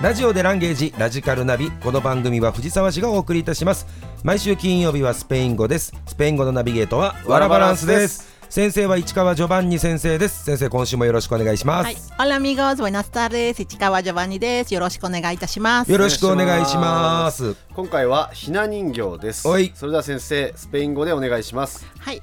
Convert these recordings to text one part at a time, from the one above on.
ラジオでランゲージラジカルナビ。この番組は藤沢市がお送りいたします。毎週金曜日はスペイン語です。スペイン語のナビゲートはワラバランスです。先生は市川ジョバンニ先生です。先生、今週もよろしくお願いします。 はい、Hola amigos, buenas tardes. 市川ジョバンニです。よろしくお願いいたします。 よろしくお願いします。 今回はひな人形です。それでは先生、スペイン語でお願いします。 はい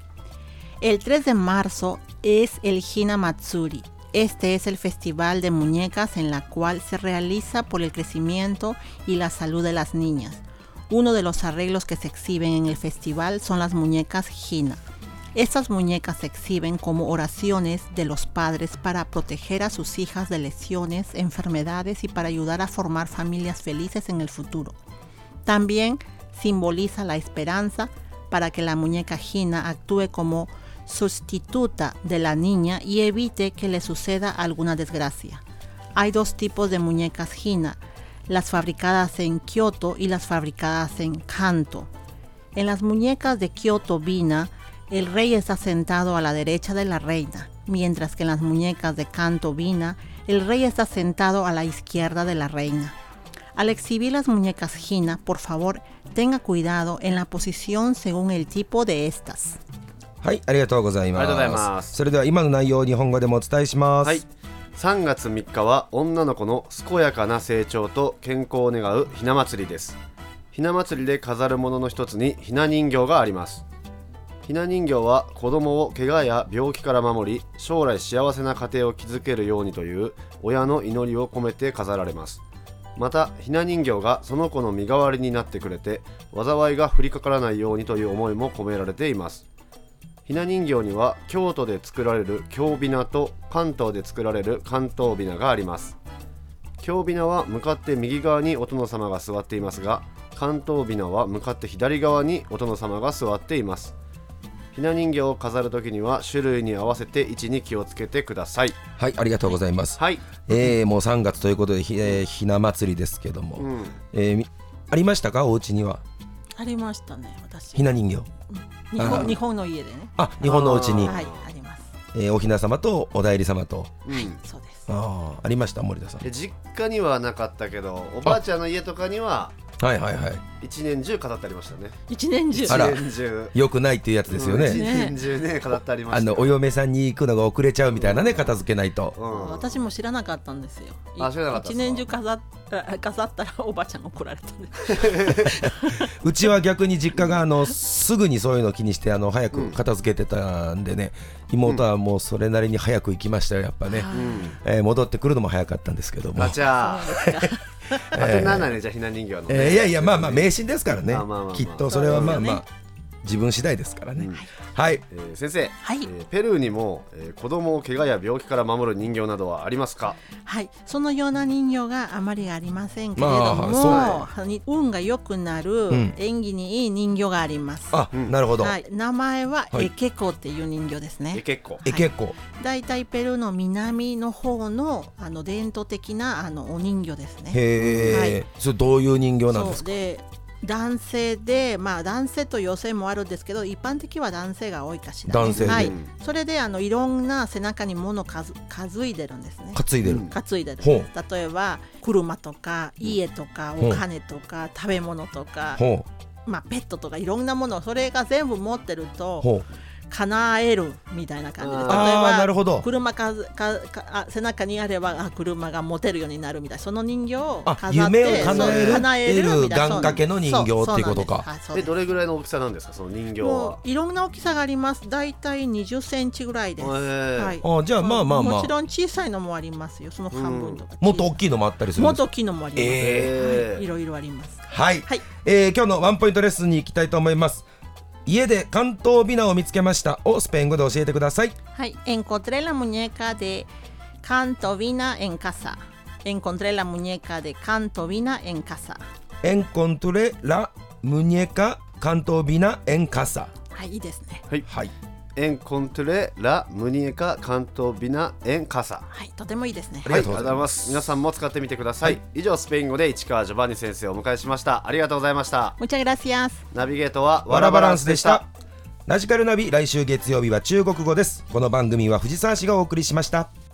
。El 3 de marzo es el Hina Matsuri.Este es el festival de muñecas en la cual se realiza por el crecimiento y la salud de las niñas. Uno de los arreglos que se exhiben en el festival son las muñecas Hina. Estas muñecas se exhiben como oraciones de los padres para proteger a sus hijas de lesiones, enfermedades y para ayudar a formar familias felices en el futuro. También simboliza la esperanza para que la muñeca Hina actúe como sustituta de la niña y evite que le suceda alguna desgracia. Hay dos tipos de muñecas Hina, las fabricadas en Kioto y las fabricadas en Kanto. En las muñecas de Kioto Vina, el rey está sentado a la derecha de la reina, mientras que en las muñecas de Kanto Vina, el rey está sentado a la izquierda de la reina. Al exhibir las muñecas Hina, por favor, tenga cuidado en la posición según el tipo de estas. はい、ありがとうございます。 ありがとうございます。 それでは今の内容を日本語でもお伝えします。 はい、3月3日は女の子の健やかな成長と健康を願うひな祭りです。ひな祭りで飾るものの一つにひな人形があります。ひな人形は子供を怪我や病気から守り、将来幸せな家庭を築けるようにという親の祈りを込めて飾られます。またひな人形がその子の身代わりになってくれて、災いが降りかからないようにという思いも込められています。ひな人形には京都で作られる京びなと関東で作られる関東びながあります。京びなは向かって右側にお殿様が座っていますが、関東びなは向かって左側にお殿様が座っています。ひな人形を飾るときには種類に合わせて位置に気をつけてください。 はい、ありがとうございます。 はい、 もう3月ということで ひな祭りですけども、ありましたか？お家には。 ありましたね、私。 ひな人形、 日本の家でね。 あ、日本のお家に、 はい、あります。 おひな様とお代理様と、 そうです。 ありました。森田さん。 実家にはなかったけど、おばあちゃんの家とかにははいはいはい、 一年中飾ってありましたね。 一年中。 あら、よくないっていうやつですよね。 一年中ね、飾ってありました。 お嫁さんに行くのが遅れちゃうみたいなね、片付けないと。 私も知らなかったんですよ。 知らなかった。 一年中飾ったらおばあちゃんが怒られたんでうちは逆に実家がすぐにそういうのを気にして早く片付けてたんでね、妹はもうそれなりに早く行きましたよ、やっぱね。戻ってくるのも早かったんですけども。 じゃあ当てなんないね、じゃあひな人形の、 いやいや、まあまあ迷信ですからね、きっとそれはまあまあ自分次第ですからね。はい、 先生、ペルーにも子供を怪我や病気から守る人形などはありますか？ はい、そのような人形があまりありませんけれども、運が良くなる縁起にいい人形があります。 あ、なるほど。 名前はエケコっていう人形ですね。 エケコ。 だいたいペルーの南の方の伝統的なお人形ですね。 へえ、それどういう人形なんですか？ 男性で、男性と女性もあるんですけど、一般的は男性が多いかしら、 男性で、 それでいろんな背中に物を担いでるんですね。 担いでる。 例えば車とか家とかお金とか食べ物とか、ペットとかいろんなもの、それが全部持ってると叶えるみたいな感じで、例えば車背中にあれば車が持てるようになるみたいな、その人形を飾って夢を叶える願掛けの人形っていうことか。 どれぐらいの大きさなんですか、その人形は？ もういろんな大きさがあります。だいたい20センチぐらいです。 じゃあまあまあまあ、 もちろん小さいのもありますよ。その半分とかもっと大きいのもあったりするんですか？ もっと大きいのもあります。いろいろあります。 はい、今日のワンポイントレッスンに行きたいと思います。家で関東びなを見つけましたをスペイン語で教えてください。 はい、encontré la muñeca de Canto Vina en casa. Encontré la muñeca de Canto Vina en casa. Encontré la muñeca Canto Vina en casa. はい、いいですね。 はい。 Encontré la muñeca Canto Vina en casa。 はい、とてもいいですね。 ありがとうございます。皆さんも使ってみてください。以上、スペイン語で市川ジョバンニ先生をお迎えしました。ありがとうございました。 Muchas gracias。 ナビゲートはワラバランスでした。ラジカルナビ、来週月曜日は中国語です。この番組は藤沢市がお送りしました。